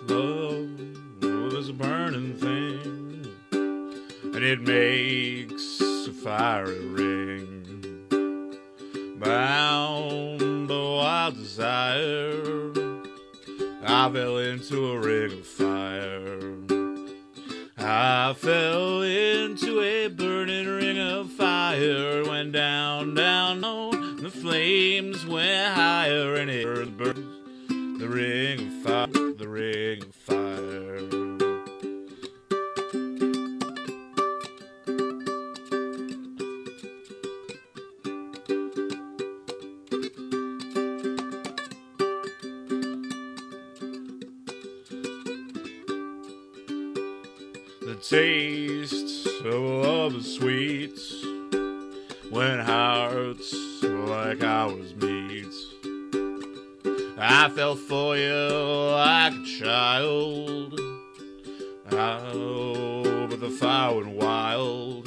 Love is a burning thing, and it makes a fiery ring. Bound by wild desire, I fell into a ring of fire. I fell into a burning ring of fire. Went down, down, down. The flames went higher, and it burns. The ring of fire, the ring of fire. The taste of love is sweet when hearts like ours meet. I fell for you like a child. Oh, but the fire went wild.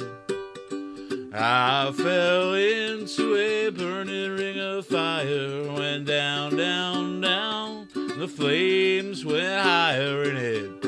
I fell into a burning ring of fire. Went down, down, down. The flames went higher, and it